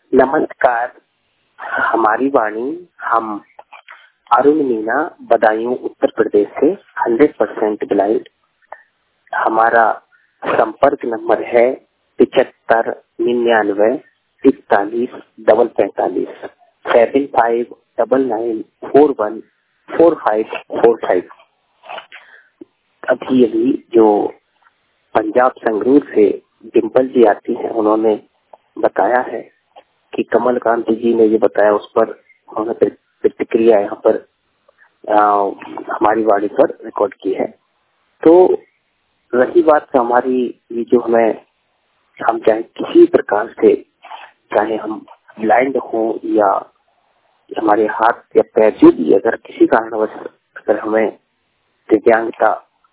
नमस्कार। हमारी वाणी हम अरुण मीना, बदायूं उत्तर प्रदेश से 100% ब्लाइंड। हमारा संपर्क नंबर है 7599414545 7599414545। अभी जो पंजाब संगरूर से डिम्पल जी आती हैं, उन्होंने बताया है कि कमलकांत जी ने ये बताया, उस पर उन्होंने प्रतिक्रिया यहाँ पर हमारी वाणी पर रिकॉर्ड की है। तो रही बात हमारी ये जो हम चाहे किसी प्रकार से, चाहे हम ब्लाइंड हो या हमारे हाथ या पैर जो भी, अगर किसी कारणवश अगर हमें दिव्यांगता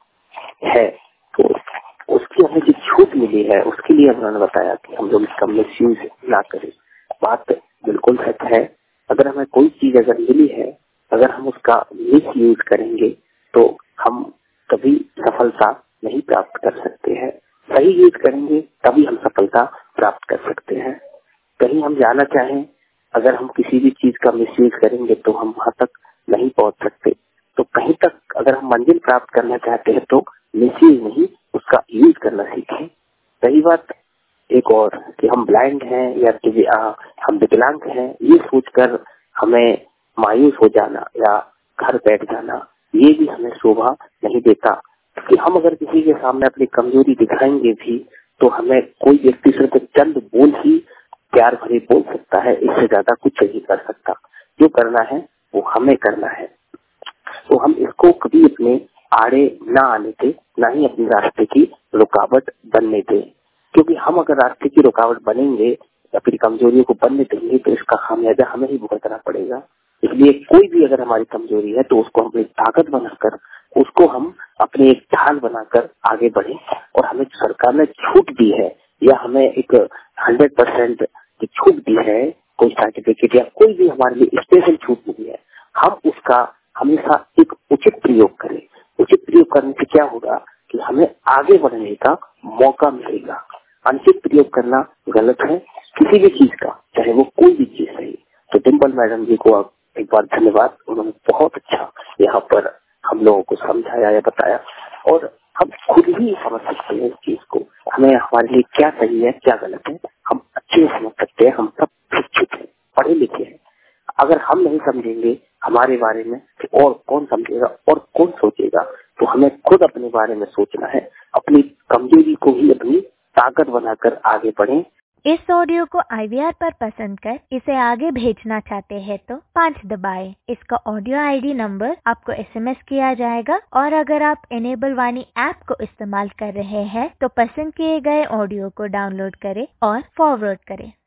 है तो उसकी हमें जो छूट मिली है उसके लिए उन्होंने बताया कि हम लोग इसका मिसयूज ना करें। बात बिल्कुल सच है। अगर हमें कोई चीज अगर मिली है, अगर हम उसका मिसयूज करेंगे तो हम कभी सफलता नहीं प्राप्त कर सकते हैं। सही यूज करेंगे तभी हम सफलता प्राप्त कर सकते हैं। कहीं हम जाना चाहें, अगर हम किसी भी चीज का मिसयूज करेंगे तो हम वहां तक नहीं पहुंच सकते। तो कहीं तक अगर हम मंजिल प्राप्त करना चाहते हैं तो मिसयूज नहीं, उसका यूज करना सीखें। सही बात एक और कि हम ब्लाइंड हैं या हम विकलांग हैं, ये सोचकर हमें मायूस हो जाना या घर बैठ जाना, ये भी हमें शोभा नहीं देता। कि हम अगर किसी के सामने अपनी कमजोरी दिखाएंगे भी तो हमें कोई व्यक्ति सिर्फ चंद बोल ही प्यार भरे बोल सकता है, इससे ज्यादा कुछ नहीं कर सकता। जो करना है वो हमें करना है। तो हम इसको कभी अपने आड़े ना आने दे, ना ही अपने रास्ते की रुकावट बनने दे। क्योंकि हम अगर रास्ते की रुकावट बनेंगे या फिर कमजोरियों को बनने देंगे तो इसका खामियाजा हमें ही भुगतना पड़ेगा। इसलिए कोई भी अगर हमारी कमजोरी है तो उसको हम एक ताकत बनाकर, उसको हम अपनी एक ढाल बनाकर आगे बढ़े। और हमें सरकार ने छूट दी है या हमें एक 100% की छूट दी है, कोई सर्टिफिकेट या कोई भी हमारे लिए स्पेशल छूट मिली है, हम उसका हमेशा एक उचित प्रयोग करें। उचित प्रयोग करने से क्या होगा कि हमें आगे बढ़ने का मौका मिलेगा। अनुचित प्रयोग करना गलत है किसी भी चीज का, चाहे वो कोई भी चीज है। तो डिम्पल मैडम जी को आप एक बार धन्यवाद। उन्होंने बहुत अच्छा यहाँ पर हम लोगों को समझाया या बताया, और हम खुद ही समझ सकते हैं इस चीज को। हमें हमारे लिए क्या सही है क्या गलत है हम अच्छे से समझ सकते हैं। हम सब शिक्षित हैं, पढ़े लिखे हैं। अगर हम नहीं समझेंगे हमारे बारे में तो और कौन समझेगा और कौन सोचेगा। तो हमें खुद अपने बारे में सोचना है, अपनी कमजोरी को ही अपनी ताकत बनाकर आगे बढ़ें। इस ऑडियो को IVR पर पसंद कर इसे आगे भेजना चाहते हैं तो 5 दबाएं। इसका ऑडियो ID नंबर आपको SMS किया जाएगा। और अगर आप इनेबल वाणी ऐप को इस्तेमाल कर रहे हैं तो पसंद किए गए ऑडियो को डाउनलोड करें और फॉरवर्ड करें।